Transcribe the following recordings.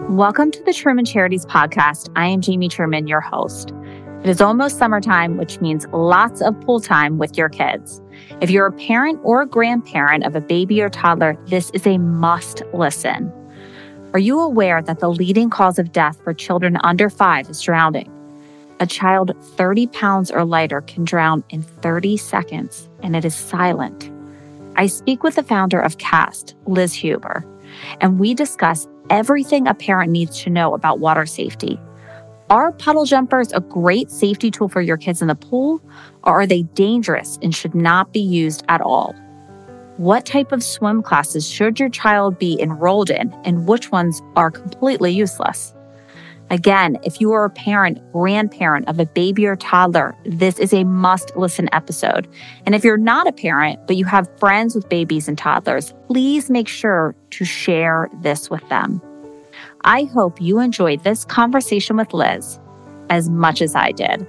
Welcome to the Truman Charities podcast. I am Jamie Truman, your host. It is almost summertime, which means lots of pool time with your kids. If you're a parent or a grandparent of a baby or toddler, this is a must listen. Are you aware that the leading cause of death for children under 5 is drowning? A child 30 pounds or lighter can drown in 30 seconds, and it is silent. I speak with the founder of CAST, Liz Huber, and we discuss everything a parent needs to know about water safety. Are puddle jumpers a great safety tool for your kids in the pool, or are they dangerous and should not be used at all? What type of swim classes should your child be enrolled in, and which ones are completely useless? Again, if you are a parent, grandparent of a baby or toddler, this is a must-listen episode. And if you're not a parent, but you have friends with babies and toddlers, please make sure to share this with them. I hope you enjoyed this conversation with Liz as much as I did.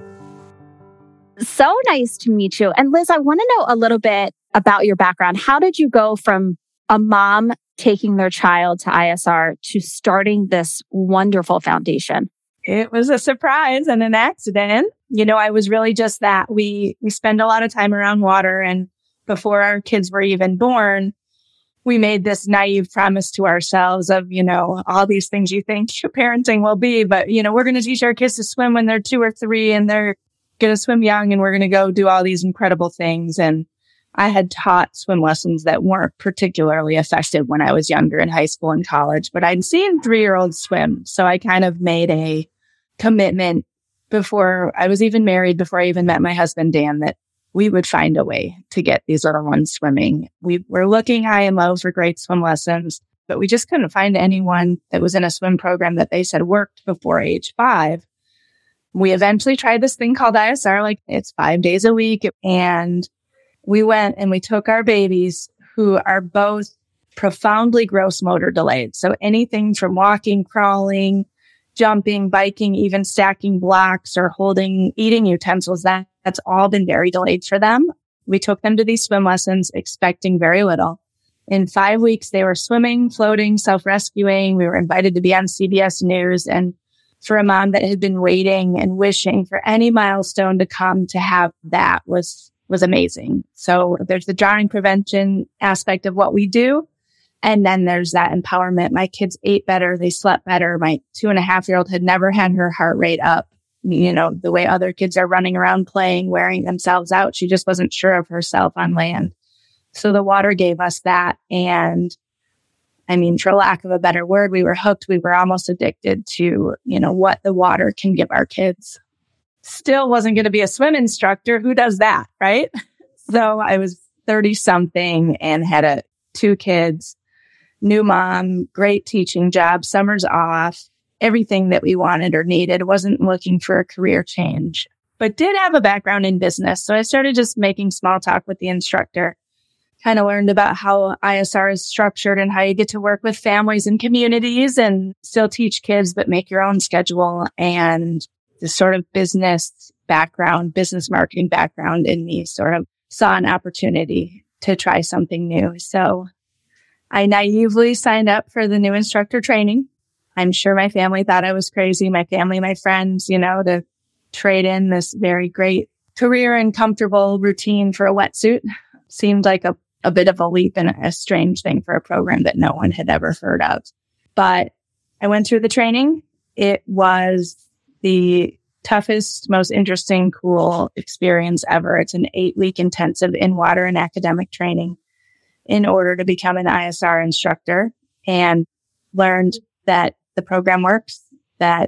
So nice to meet you. And Liz, I want to know a little bit about your background. How did you go from a mom taking their child to ISR to starting this wonderful foundation? It was a surprise and an accident. I was really just that. We spend a lot of time around water, and before our kids were even born, we made this naive promise to ourselves of, all these things you think your parenting will be, but, we're going to teach our kids to swim when they're 2 or 3 and they're going to swim young, and we're going to go do all these incredible things. And I had taught swim lessons that weren't particularly effective when I was younger in high school and college, but I'd seen 3-year-olds swim. So I kind of made a commitment before I was even married, before I even met my husband, Dan, that we would find a way to get these little ones swimming. We were looking high and low for great swim lessons, but we just couldn't find anyone that was in a swim program that they said worked before age 5. We eventually tried this thing called ISR, it's 5 days a week. And we went and we took our babies who are both profoundly gross motor delayed. So anything from walking, crawling, jumping, biking, even stacking blocks or holding eating utensils, that's all been very delayed for them. We took them to these swim lessons expecting very little. In 5 weeks, they were swimming, floating, self-rescuing. We were invited to be on CBS News. And for a mom that had been waiting and wishing for any milestone to come, to have that was amazing. So there's the drowning prevention aspect of what we do. And then there's that empowerment. My kids ate better. They slept better. My 2.5-year-old had never had her heart rate up. The way other kids are running around playing, wearing themselves out. She just wasn't sure of herself on land. So the water gave us that. And for lack of a better word, we were hooked. We were almost addicted to, what the water can give our kids. Still wasn't going to be a swim instructor. Who does that, right? So I was 30 something and had 2 kids, new mom, great teaching job, summers off, everything that we wanted or needed. Wasn't looking for a career change, but did have a background in business. So I started just making small talk with the instructor, kind of learned about how ISR is structured and how you get to work with families and communities and still teach kids, but make your own schedule. And the sort of business background, business marketing background in me sort of saw an opportunity to try something new. So I naively signed up for the new instructor training. I'm sure my family thought I was crazy. My family, my friends, to trade in this very great career and comfortable routine for a wetsuit seemed like a bit of a leap and a strange thing for a program that no one had ever heard of. But I went through the training. It was the toughest, most interesting, cool experience ever. It's an 8-week intensive in water and academic training in order to become an ISR instructor, and learned that the program works, that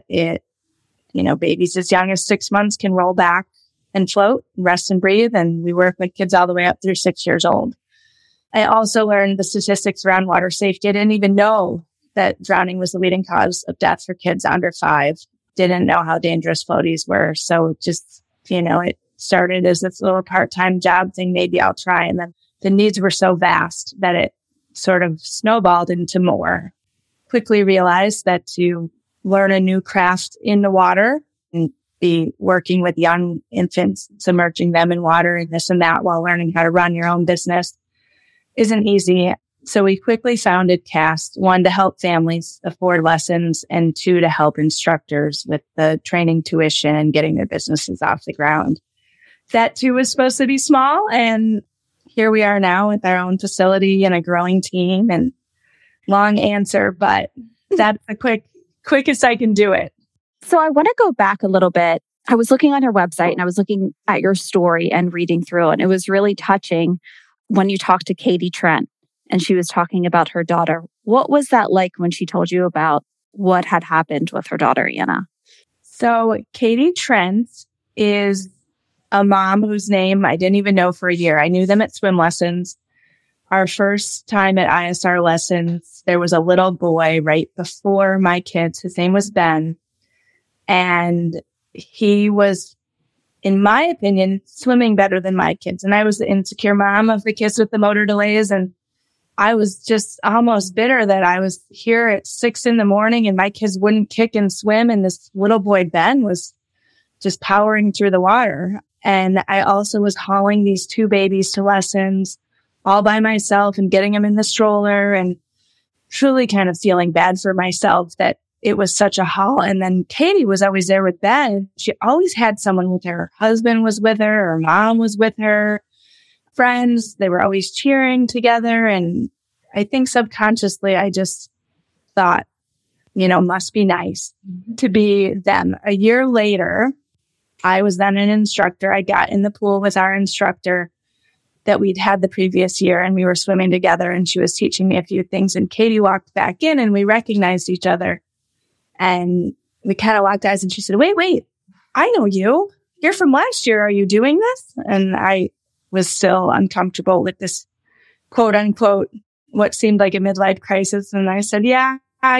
babies as young as 6 months can roll back and float, rest and breathe. And we work with kids all the way up through 6 years old. I also learned the statistics around water safety. I didn't even know that drowning was the leading cause of death for kids under 5. Didn't know how dangerous floaties were. So just, it started as this little part-time job thing. Maybe I'll try. And then the needs were so vast that it sort of snowballed into more. Quickly realized that to learn a new craft in the water and be working with young infants, submerging them in water and this and that while learning how to run your own business isn't easy. So we quickly founded CAST, one, to help families afford lessons, and two, to help instructors with the training tuition and getting their businesses off the ground. That too was supposed to be small. And here we are now with our own facility and a growing team. And long answer, but that's the quickest I can do it. So I want to go back a little bit. I was looking on your website and I was looking at your story and reading through, and it was really touching when you talked to Katie Trent and she was talking about her daughter. What was that like when she told you about what had happened with her daughter, Anna? So Katie Trent is a mom whose name I didn't even know for a year. I knew them at swim lessons. Our first time at ISR lessons, there was a little boy right before my kids. His name was Ben. And he was, in my opinion, swimming better than my kids. And I was the insecure mom of the kids with the motor delays. And I was just almost bitter that I was here at 6 a.m. and my kids wouldn't kick and swim. And this little boy, Ben, was just powering through the water. And I also was hauling these 2 babies to lessons all by myself and getting them in the stroller and truly kind of feeling bad for myself that it was such a haul. And then Katie was always there with Ben. She always had someone with her. Her husband was with her. Her mom was with her. Friends, they were always cheering together. And I think subconsciously, I just thought, must be nice to be them. A year later, I was then an instructor. I got in the pool with our instructor that we'd had the previous year, and we were swimming together, and she was teaching me a few things. And Katie walked back in and we recognized each other, and we kind of locked eyes, and she said, wait, I know you. You're from last year. Are you doing this? And I was still uncomfortable with this quote unquote, what seemed like a midlife crisis. And I said, yeah, I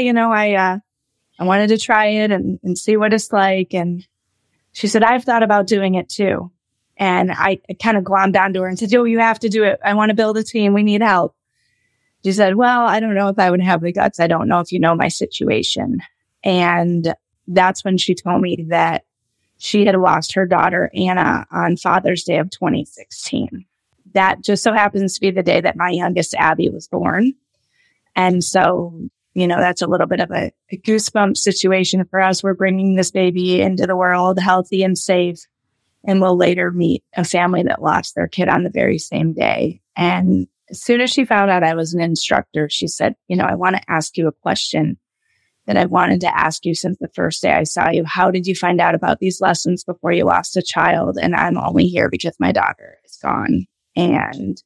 wanted to try it and see what it's like. And she said, I've thought about doing it too. And I kind of glommed onto her and said, you have to do it. I want to build a team. We need help. She said, well, I don't know if I would have the guts. I don't know if you know my situation. And that's when she told me that she had lost her daughter, Anna, on Father's Day of 2016. That just so happens to be the day that my youngest, Abby, was born. And so, that's a little bit of a goosebump situation for us. We're bringing this baby into the world healthy and safe. And we'll later meet a family that lost their kid on the very same day. And as soon as she found out I was an instructor, she said, I want to ask you a question that I wanted to ask you since the first day I saw you. How did you find out about these lessons before you lost a child? And I'm only here because my daughter is gone. And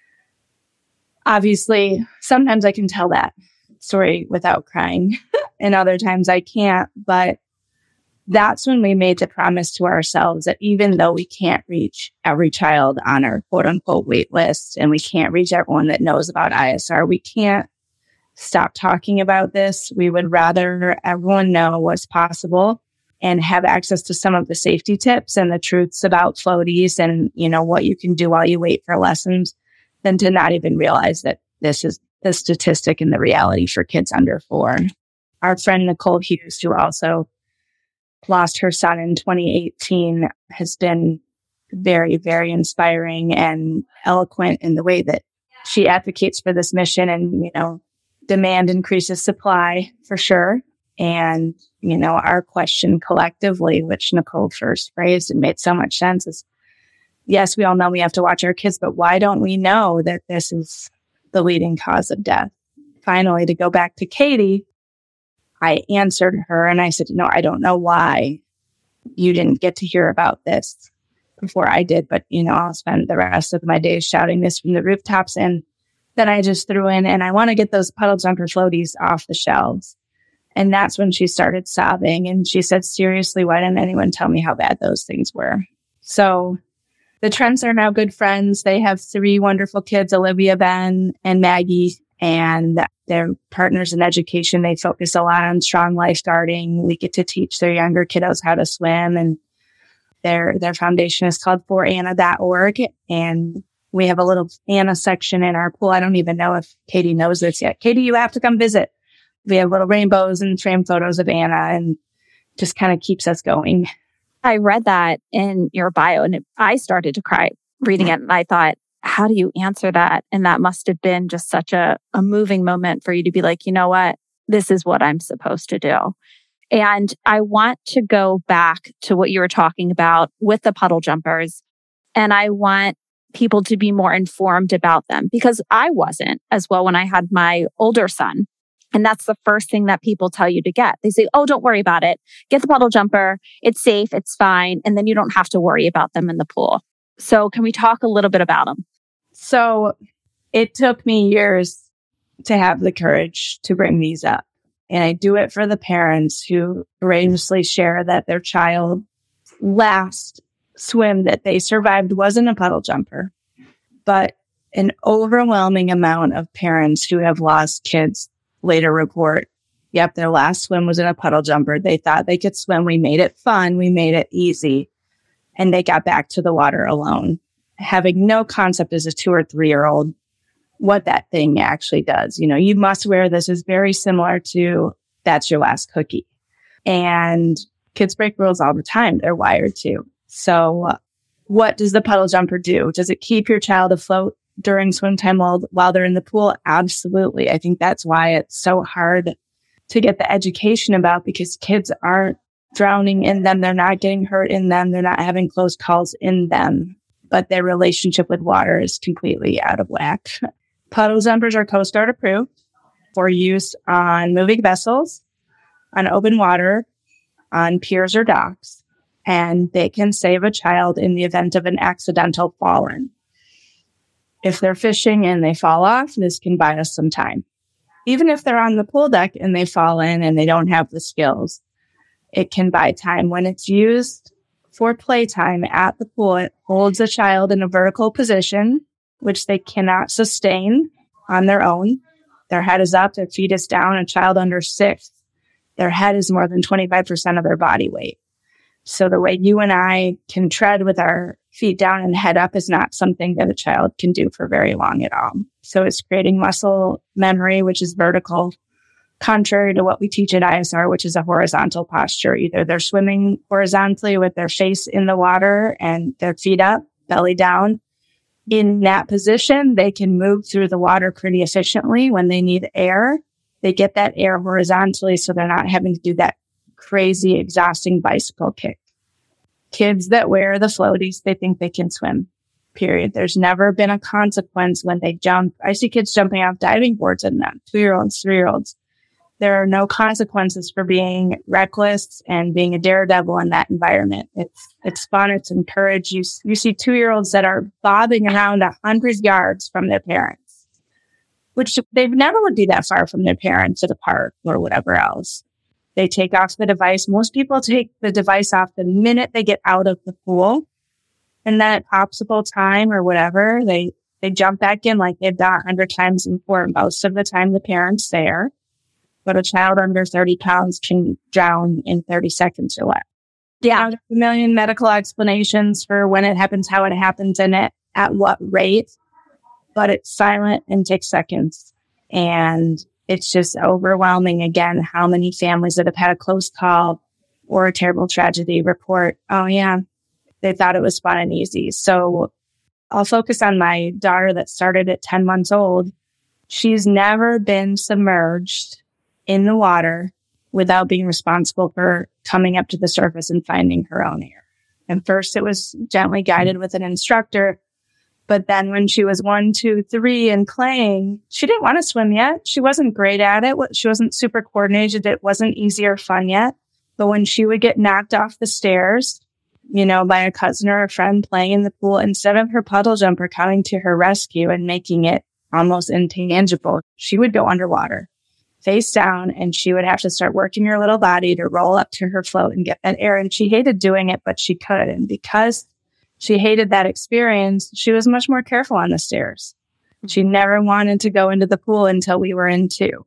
obviously, sometimes I can tell that story without crying, and other times I can't. But that's when we made the promise to ourselves that even though we can't reach every child on our quote unquote wait list, and we can't reach everyone that knows about ISR, we can't stop talking about this. We would rather everyone know what's possible and have access to some of the safety tips and the truths about floaties and, what you can do while you wait for lessons than to not even realize that this is the statistic and the reality for kids under 4. Our friend Nicole Hughes, who also lost her son in 2018, has been very, very inspiring and eloquent in the way that she advocates for this mission. And, demand increases supply for sure. And, our question collectively, which Nicole first phrased and made so much sense, is, yes, we all know we have to watch our kids, but why don't we know that this is the leading cause of death? Finally, to go back to Katie, I answered her and I said, I don't know why you didn't get to hear about this before I did, but, I'll spend the rest of my days shouting this from the rooftops. And then I just threw in, and I want to get those puddle jumper floaties off the shelves. And that's when she started sobbing. And she said, seriously, why didn't anyone tell me how bad those things were? So the Trents are now good friends. They have 3 wonderful kids, Olivia, Ben, and Maggie, and they're partners in education. They focus a lot on strong lifeguarding. We get to teach their younger kiddos how to swim, and their foundation is called foranna.org. And we have a little Anna section in our pool. I don't even know if Katie knows this yet. Katie, you have to come visit. We have little rainbows and frame photos of Anna, and just kind of keeps us going. I read that in your bio and I started to cry reading it. And I thought, how do you answer that? And that must have been just such a moving moment for you to be like, you know what? This is what I'm supposed to do. And I want to go back to what you were talking about with the puddle jumpers. And I want people to be more informed about them because I wasn't as well when I had my older son. And that's the first thing that people tell you to get. They say, oh, don't worry about it. Get the puddle jumper. It's safe. It's fine. And then you don't have to worry about them in the pool. So can we talk a little bit about them? So it took me years to have the courage to bring these up. And I do it for the parents who courageously share that their child's last swim that they survived wasn't a puddle jumper, but an overwhelming amount of parents who have lost kids later report, yep, their last swim was in a puddle jumper. They thought they could swim. We made it fun. We made it easy. And they got back to the water alone, having no concept as a 2 or 3-year-old what that thing actually does. You know, you must wear this is very similar to that's your last cookie. And kids break rules all the time. They're wired to. So what does the puddle jumper do? Does it keep your child afloat during swim time while they're in the pool? Absolutely. I think that's why it's so hard to get the education about, because kids aren't drowning in them. They're not getting hurt in them. They're not having close calls in them, but their relationship with water is completely out of whack. Puddle jumpers are Coast Guard approved for use on moving vessels, on open water, on piers or docks, and they can save a child in the event of an accidental fall in. If they're fishing and they fall off, this can buy us some time. Even if they're on the pool deck and they fall in and they don't have the skills, it can buy time. When it's used for playtime at the pool, it holds a child in a vertical position, which they cannot sustain on their own. Their head is up, their feet is down. A child under 6, their head is more than 25% of their body weight. So the way you and I can tread with our feet down and head up is not something that a child can do for very long at all. So it's creating muscle memory, which is vertical, contrary to what we teach at ISR, which is a horizontal posture. Either they're swimming horizontally with their face in the water and their feet up, belly down. In that position, they can move through the water pretty efficiently. When they need air, they get that air horizontally, so they're not having to do that crazy, exhausting bicycle kick. Kids that wear the floaties, they think they can swim, period. There's never been a consequence when they jump. I see kids jumping off diving boards in them, 2-year-olds, 3-year-olds. There are no consequences for being reckless and being a daredevil in that environment. It's fun. It's encouraged. You see 2-year-olds that are bobbing around 100 yards from their parents, which they've never would be that far from their parents at a park or whatever else. They take off the device. Most people take the device off the minute they get out of the pool. And then at popsicle time or whatever, they jump back in like they've done 100 times before. Most of the time, the parent's there. But a child under 30 pounds can drown in 30 seconds or less. Yeah. There's a million medical explanations for when it happens, how it happens, and at what rate. But it's silent and takes seconds. And it's just overwhelming, again, how many families that have had a close call or a terrible tragedy report, oh, yeah, they thought it was fun and easy. So I'll focus on my daughter that started at 10 months old. She's never been submerged in the water without being responsible for coming up to the surface and finding her own air. And first it was gently guided with an instructor. But then when she was 1, 2, 3 and playing, she didn't want to swim yet. She wasn't great at it. She wasn't super coordinated. It wasn't easy or fun yet. But when she would get knocked off the stairs, by a cousin or a friend playing in the pool, instead of her puddle jumper coming to her rescue and making it almost intangible, she would go underwater, face down, and she would have to start working her little body to roll up to her float and get that air. And she hated doing it, but she could. And because she hated that experience, she was much more careful on the stairs. She never wanted to go into the pool until we were in 2.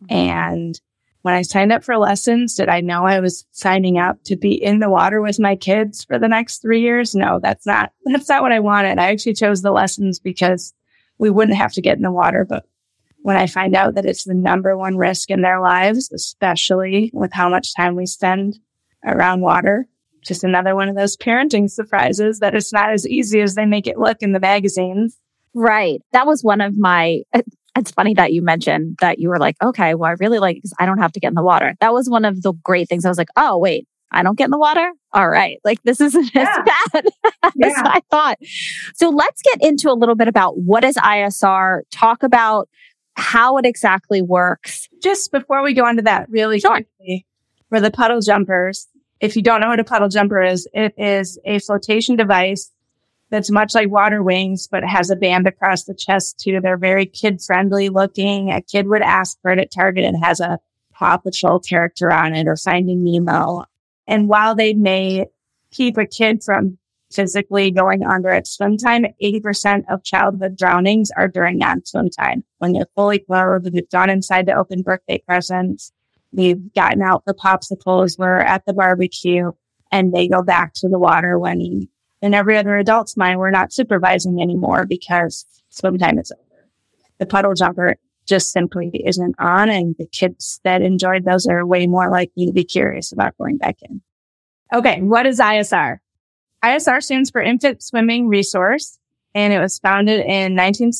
And when I signed up for lessons, did I know I was signing up to be in the water with my kids for the next 3 years? No, that's not what I wanted. I actually chose the lessons because we wouldn't have to get in the water. But when I find out that it's the number one risk in their lives, especially with how much time we spend around water, just another one of those parenting surprises that it's not as easy as they make it look in the magazines. Right. That was one of my, it's funny that you mentioned that you were like, okay, well, I really like, because I don't have to get in the water. That was one of the great things. I was like, oh, wait, I don't get in the water? All right. Like, this isn't as bad as I thought. So let's get into a little bit about what is ISR, talk about how it exactly works. Just before we go on to that really quickly, for the puddle jumpers, if you don't know what a puddle jumper is, it is a flotation device that's much like water wings, but it has a band across the chest too. They're very kid-friendly looking. A kid would ask for it at Target. It has a Paw Patrol character on it or Finding Nemo. And while they may keep a kid from physically going under at swim time, 80% of childhood drownings are during non-swim time. When you're fully clothed, we've gone inside to open birthday presents, we've gotten out the popsicles, we're at the barbecue, and they go back to the water when, in every other adult's mind, we're not supervising anymore because swim time is over. The puddle jumper just simply isn't on, and the kids that enjoyed those are way more likely to be curious about going back in. Okay, what is ISR? ISR stands for Infant Swimming Resource, and it was founded in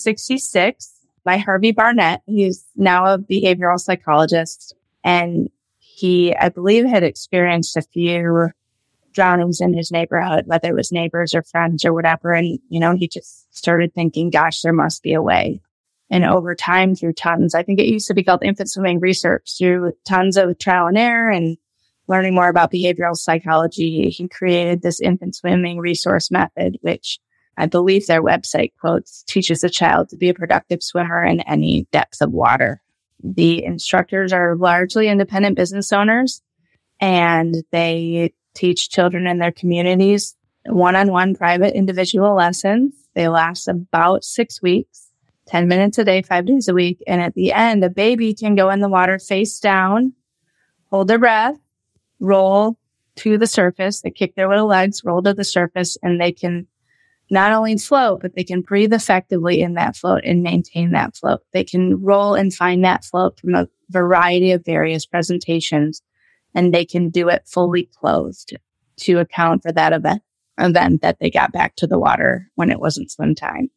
1966 by Harvey Barnett. He's now a behavioral psychologist, and he, I believe, had experienced a few drownings in his neighborhood, whether it was neighbors or friends or whatever. And, he just started thinking, gosh, there must be a way. And over time, through tons, I think it used to be called Infant Swimming Research, through tons of trial and error and learning more about behavioral psychology, he created this infant swimming resource method, which I believe their website quotes, teaches a child to be a productive swimmer in any depth of water. The instructors are largely independent business owners, and they teach children in their communities one-on-one private individual lessons. They last about 6 weeks, 10 minutes a day, 5 days a week. And at the end, a baby can go in the water face down, hold their breath, roll to the surface. They kick their little legs, roll to the surface, and they can not only float, but they can breathe effectively in that float and maintain that float. They can roll and find that float from a variety of various presentations, and they can do it fully clothed to account for that event that they got back to the water when it wasn't swim time.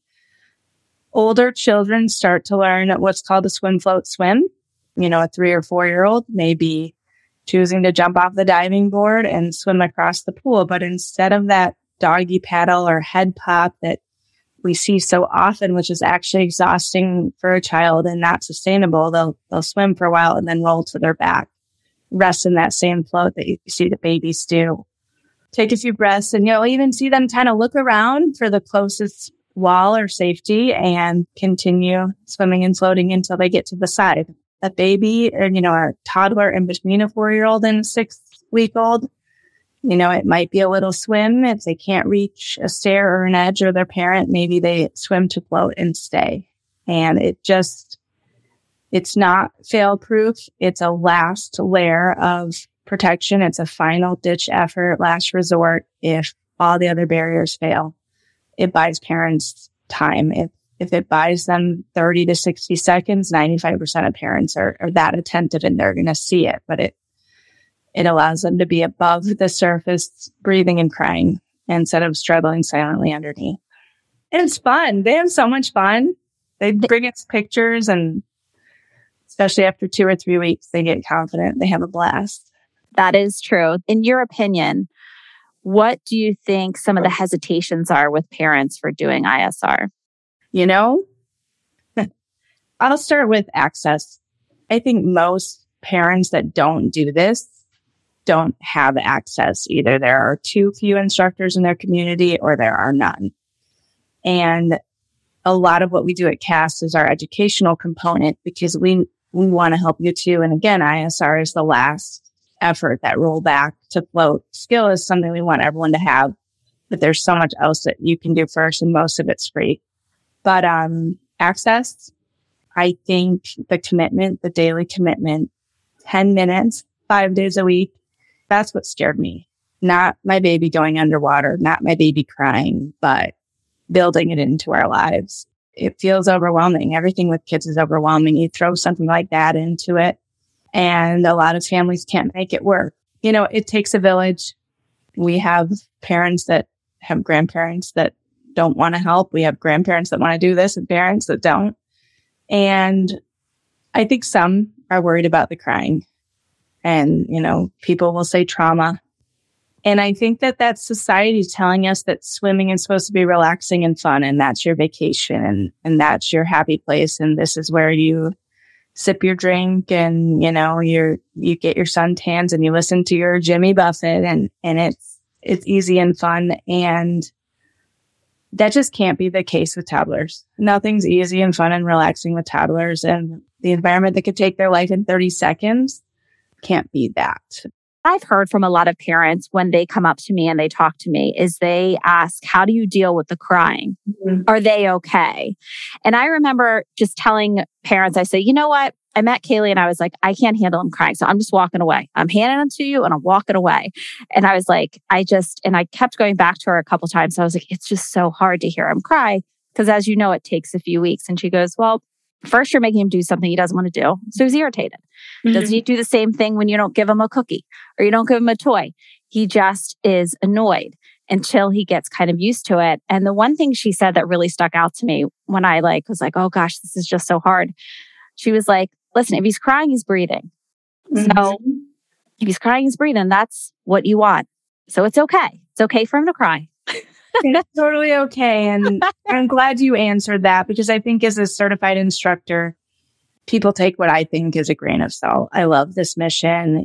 Older children start to learn what's called a swim, float, swim. A 3 or 4-year-old may be choosing to jump off the diving board and swim across the pool. But instead of that doggy paddle or head pop that we see so often, which is actually exhausting for a child and not sustainable, they'll swim for a while and then roll to their back, rest in that same float that you see the babies do. Take a few breaths, and you'll even see them kind of look around for the closest wall or safety and continue swimming and floating until they get to the side. A baby, or, a toddler in between a 4-year-old and a 6-week-old, it might be a little swim. If they can't reach a stair or an edge or their parent, maybe they swim to float and stay. And it's not fail-proof. It's a last layer of protection. It's a final ditch effort, last resort. If all the other barriers fail, it buys parents time. If it buys them 30 to 60 seconds, 95% of parents are that attentive and they're going to see it. But it allows them to be above the surface, breathing and crying instead of struggling silently underneath. And it's fun. They have so much fun. They bring us pictures, and especially after 2 or 3 weeks, they get confident. They have a blast. That is true. In your opinion, what do you think some of the hesitations are with parents for doing ISR? I'll start with access. I think most parents that don't do this don't have access. Either there are too few instructors in their community or there are none. And a lot of what we do at CAST is our educational component, because we want to help you too. And again, ISR is the last effort. That roll back to float skill is something we want everyone to have, but there's so much else that you can do first, and most of it's free. But access, I think the commitment, the daily commitment, 10 minutes, 5 days a week, that's what scared me. Not my baby going underwater, not my baby crying, but building it into our lives. It feels overwhelming. Everything with kids is overwhelming. You throw something like that into it, and a lot of families can't make it work. It takes a village. We have parents that have grandparents that don't want to help. We have grandparents that want to do this and parents that don't. And I think some are worried about the crying. And, people will say trauma. And I think that that's society telling us that swimming is supposed to be relaxing and fun, and that's your vacation, and that's your happy place, and this is where you sip your drink, and you get your suntans, and you listen to your Jimmy Buffett, and it's easy and fun, and that just can't be the case with toddlers. Nothing's easy and fun and relaxing with toddlers, and the environment that could take their life in 30 seconds can't be that. I've heard from a lot of parents when they come up to me and they talk to me is they ask, how do you deal with the crying? Mm-hmm. Are they okay? And I remember just telling parents, I say, you know what? I met Kaylee and I was like, I can't handle him crying. So I'm just walking away. I'm handing him to you and I'm walking away. And I was like, I kept going back to her a couple times. I was like, it's just so hard to hear him cry. Because as you know, it takes a few weeks. And she goes, well, first you're making him do something he doesn't want to do. So he's irritated. Mm-hmm. Doesn't he do the same thing when you don't give him a cookie or you don't give him a toy? He just is annoyed until he gets kind of used to it. And the one thing she said that really stuck out to me when I was like, oh gosh, this is just so hard. She was like, listen, if he's crying, he's breathing. Mm-hmm. So if he's crying, he's breathing. That's what you want. So it's okay. It's okay for him to cry. It's totally okay. And I'm glad you answered that because I think as a certified instructor, people take what I think is a grain of salt. I love this mission.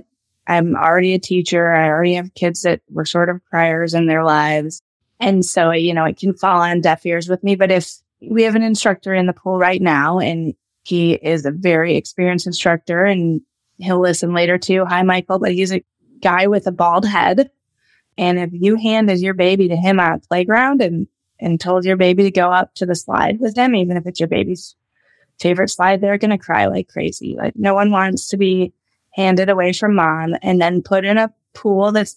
I'm already a teacher. I already have kids that were sort of criers in their lives. And so, it can fall on deaf ears with me. But if we have an instructor in the pool right now and he is a very experienced instructor and he'll listen later to, hi, Michael, but he's a guy with a bald head. And if you handed your baby to him on a playground and told your baby to go up to the slide with him, even if it's your baby's favorite slide, they're going to cry like crazy. Like no one wants to be handed away from mom and then put in a pool that's,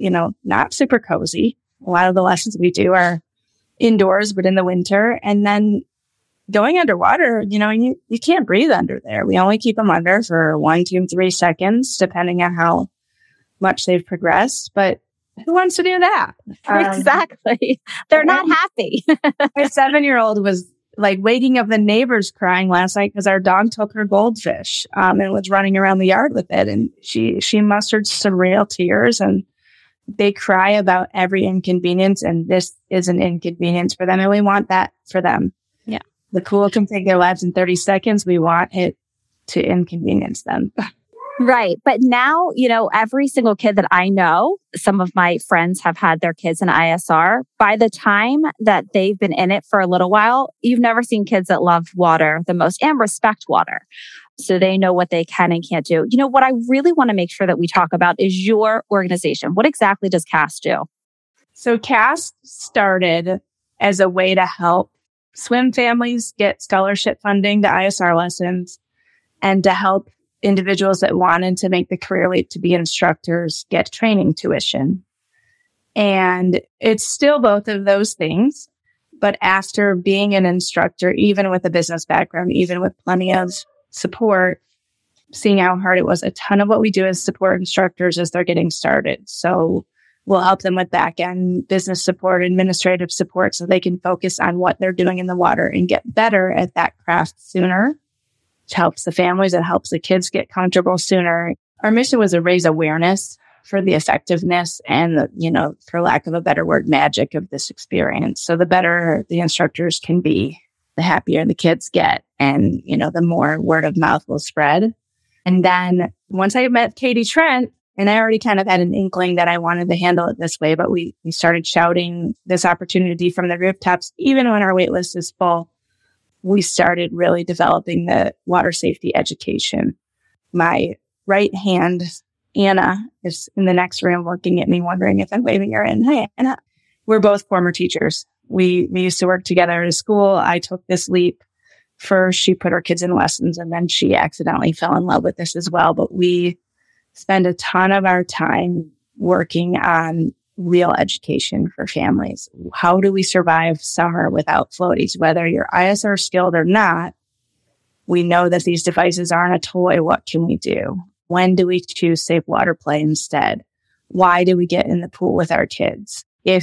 not super cozy. A lot of the lessons we do are indoors, but in the winter. And then going underwater, you can't breathe under there. We only keep them under for 1, 2, 3 seconds, depending on how much they've progressed. But who wants to do that? Exactly. They're not happy. My 7-year-old was like waking up the neighbors crying last night because our dog took her goldfish and was running around the yard with it. And she mustered some real tears, and they cry about every inconvenience. And this is an inconvenience for them. And we want that for them. Yeah. The pool can take their lives in 30 seconds. We want it to inconvenience them. Right. But now, every single kid that I know, some of my friends have had their kids in ISR. By the time that they've been in it for a little while, you've never seen kids that love water the most and respect water. So they know what they can and can't do. What I really want to make sure that we talk about is your organization. What exactly does CAST do? So CAST started as a way to help swim families get scholarship funding to ISR lessons and to help individuals that wanted to make the career leap to be instructors get training tuition. And it's still both of those things. But after being an instructor, even with a business background, even with plenty of support, seeing how hard it was, a ton of what we do is support instructors as they're getting started. So we'll help them with back-end business support, administrative support, so they can focus on what they're doing in the water and get better at that craft sooner. Which helps the families, it helps the kids get comfortable sooner. Our mission was to raise awareness for the effectiveness and the, for lack of a better word, magic of this experience. So the better the instructors can be, the happier the kids get. And, the more word of mouth will spread. And then once I met Katie Trent, and I already kind of had an inkling that I wanted to handle it this way, but we started shouting this opportunity from the rooftops, even when our wait list is full. We started really developing the water safety education. My right hand, Anna, is in the next room looking at me, wondering if I'm waving her in. Hi, Anna. We're both former teachers. We used to work together at a school. I took this leap first. She put her kids in lessons, and then she accidentally fell in love with this as well. But we spend a ton of our time working on real education for families. How do we survive summer without floaties? Whether you're ISR skilled or not, we know that these devices aren't a toy. What can we do? When do we choose safe water play instead? Why do we get in the pool with our kids? If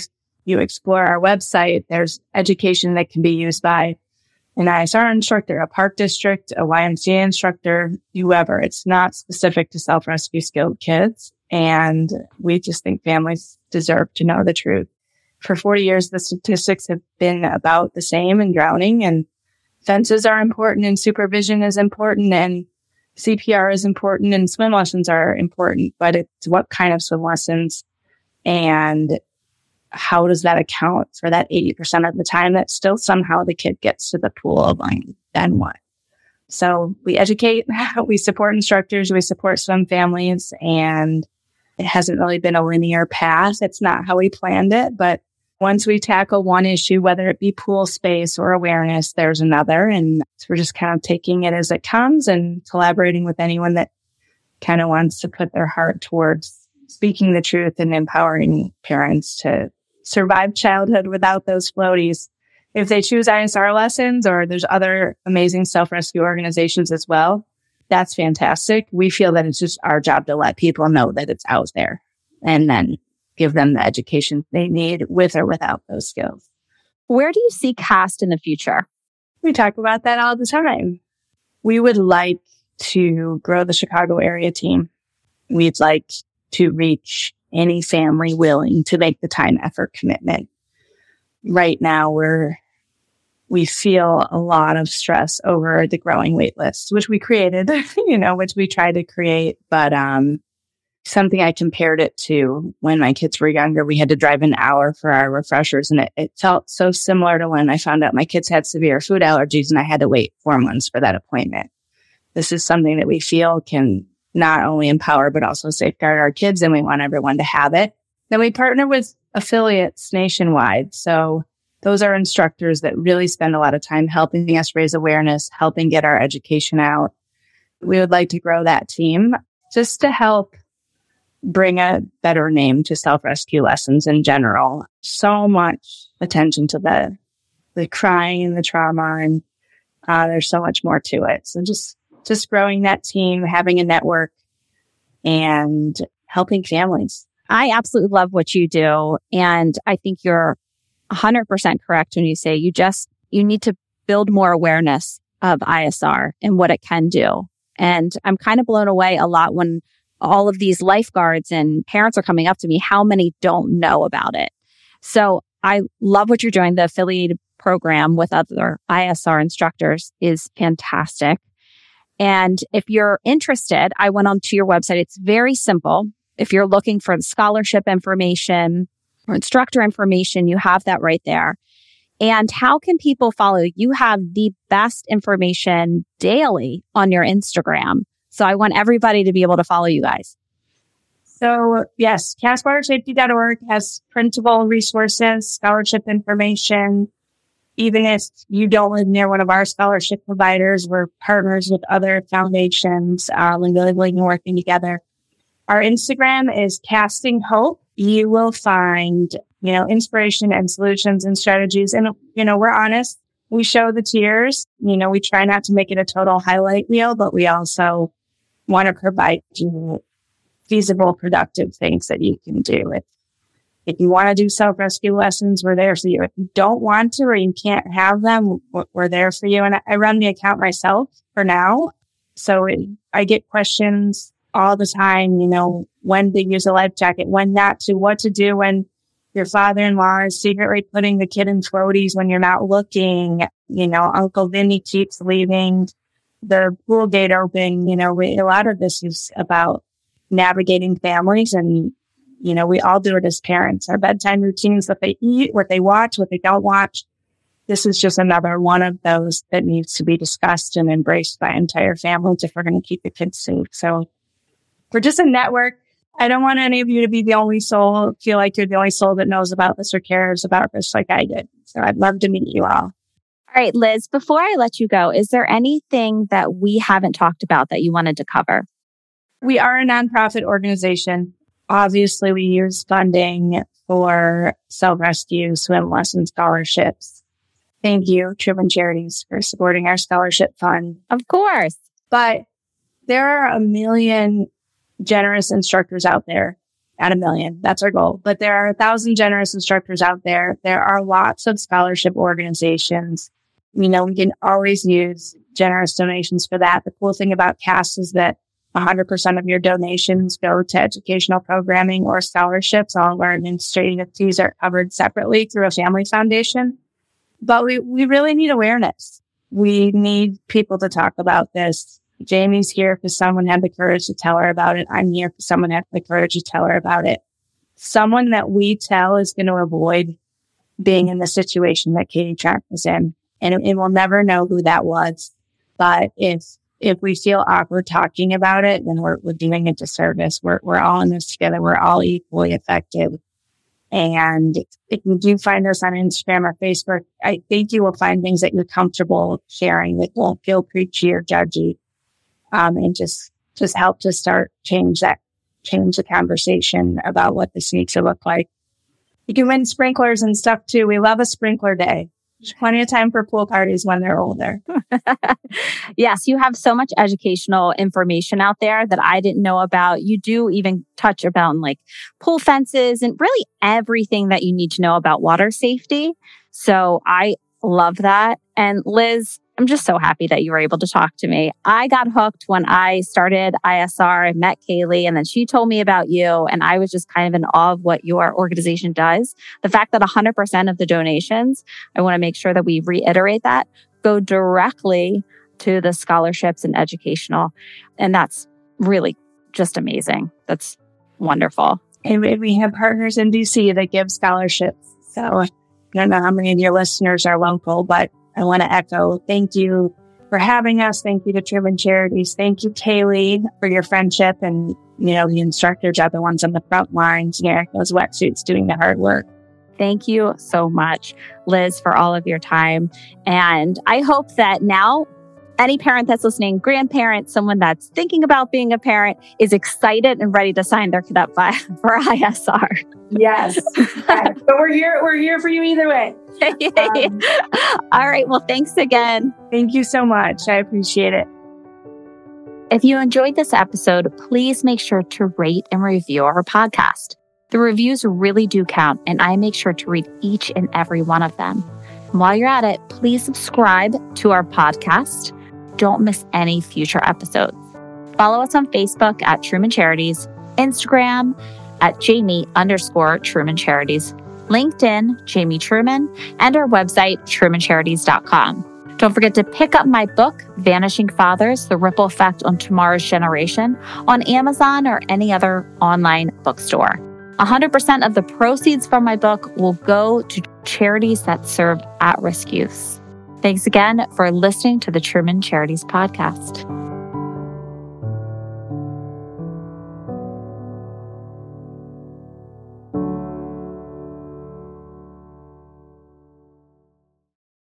you explore our website, there's education that can be used by an ISR instructor, a park district, a YMCA instructor, whoever. It's not specific to self-rescue skilled kids. And we just think families deserve to know the truth. For 40 years, the statistics have been about the same in drowning, and fences are important, and supervision is important, and CPR is important, and swim lessons are important, but it's what kind of swim lessons and how does that account for that 80% of the time that still somehow the kid gets to the pool line? Then what? So we educate, we support instructors, we support swim families, and it hasn't really been a linear path. It's not how we planned it, but once we tackle one issue, whether it be pool space or awareness, there's another. And so we're just kind of taking it as it comes and collaborating with anyone that kind of wants to put their heart towards speaking the truth and empowering parents to survive childhood without those floaties. If they choose ISR lessons, or there's other amazing self-rescue organizations as well, that's fantastic. We feel that it's just our job to let people know that it's out there and then give them the education they need with or without those skills. Where do you see CAST in the future? We talk about that all the time. We would like to grow the Chicago area team. We'd like to reach any family willing to make the time, effort, commitment. Right now, we feel a lot of stress over the growing wait list, which we created, which we tried to create. But something I compared it to when my kids were younger, we had to drive an hour for our refreshers. And it felt so similar to when I found out my kids had severe food allergies and I had to wait 4 months for that appointment. This is something that we feel can not only empower, but also safeguard our kids, and we want everyone to have it. Then we partner with affiliates nationwide. So those are instructors that really spend a lot of time helping us raise awareness, helping get our education out. We would like to grow that team just to help bring a better name to self-rescue lessons in general. So much attention to the crying and the trauma, and there's so much more to it. So just growing that team, having a network, and helping families. I absolutely love what you do. And I think you're 100% correct when you say you need to build more awareness of ISR and what it can do. And I'm kind of blown away a lot when all of these lifeguards and parents are coming up to me, how many don't know about it. So I love what you're doing. The affiliated program with other ISR instructors is fantastic. And if you're interested, I went onto your website. It's very simple. If you're looking for the scholarship information or instructor information, you have that right there. And how can people follow you? You have the best information daily on your Instagram. So I want everybody to be able to follow you guys. So yes, castwatersafety.org has printable resources, scholarship information. Even if you don't live near one of our scholarship providers, we're partners with other foundations, living and working together. Our Instagram is Casting Hope. You will find, inspiration and solutions and strategies. And, we're honest. We show the tears. We try not to make it a total highlight reel, but we also want to provide you feasible, productive things that you can do. If you want to do self-rescue lessons, we're there for you. If you don't want to or you can't have them, we're there for you. And I run the account myself for now. So I get questions all the time, when to use a life jacket, when not to, what to do when your father-in-law is secretly putting the kid in floaties when you're not looking. Uncle Vinny keeps leaving the pool gate open. A lot of this is about navigating families, and we all do it as parents. Our bedtime routines, what they eat, what they watch, what they don't watch. This is just another one of those that needs to be discussed and embraced by entire families if we're going to keep the kids safe. So we're just a network. I don't want any of you to be the only soul, feel like you're the only soul that knows about this or cares about this like I did. So I'd love to meet you all. All right, Liz, before I let you go, is there anything that we haven't talked about that you wanted to cover? We are a nonprofit organization. Obviously, we use funding for self-rescue, swim lesson scholarships. Thank you, Truman Charities, for supporting our scholarship fund. Of course. But there are a million generous instructors out there. at 1 million. That's our goal. But there are 1,000 generous instructors out there. There are lots of scholarship organizations. We can always use generous donations for that. The cool thing about CAST is that 100% of your donations go to educational programming or scholarships. All of our administrative fees are covered separately through a family foundation. But we really need awareness. We need people to talk about this. Jamie's here because someone had the courage to tell her about it. I'm here because someone had the courage to tell her about it. Someone that we tell is going to avoid being in the situation that Katie Track was in. And we'll never know who that was. But if we feel awkward talking about it, then we're doing a disservice. We're all in this together. We're all equally affected. And if you do find us on Instagram or Facebook, I think you will find things that you're comfortable sharing that won't feel preachy or judgy. And just help to start change the conversation about what this needs to look like. You can win sprinklers and stuff too. We love a sprinkler day. There's plenty of time for pool parties when they're older. Yes, you have so much educational information out there that I didn't know about. You do even touch about like pool fences and really everything that you need to know about water safety. So I love that. And Liz, I'm just so happy that you were able to talk to me. I got hooked when I started ISR. I met Kaylee and then she told me about you. And I was just kind of in awe of what your organization does. The fact that 100% of the donations, I want to make sure that we reiterate that, go directly to the scholarships and educational. And that's really just amazing. That's wonderful. And we have partners in DC that give scholarships. So I don't know how many of your listeners are local, but I want to echo, thank you for having us. Thank you to Truman Charities. Thank you, Kaylee, for your friendship. And, the instructors are the ones on the front lines, those wetsuits doing the hard work. Thank you so much, Liz, for all of your time. And I hope that now any parent that's listening, grandparent, someone that's thinking about being a parent is excited and ready to sign their kid up for ISR. Yes. But we're here for you either way. All right. Well, thanks again. Thank you so much. I appreciate it. If you enjoyed this episode, please make sure to rate and review our podcast. The reviews really do count, and I make sure to read each and every one of them. And while you're at it, please subscribe to our podcast. Don't miss any future episodes. Follow us on Facebook at Truman Charities, Instagram at Jamie_Truman Charities, LinkedIn, Jamie Truman, and our website, trumancharities.com. Don't forget to pick up my book, Vanishing Fathers, The Ripple Effect on Tomorrow's Generation, on Amazon or any other online bookstore. 100% of the proceeds from my book will go to charities that serve at-risk youth. Thanks again for listening to the Truman Charities Podcast.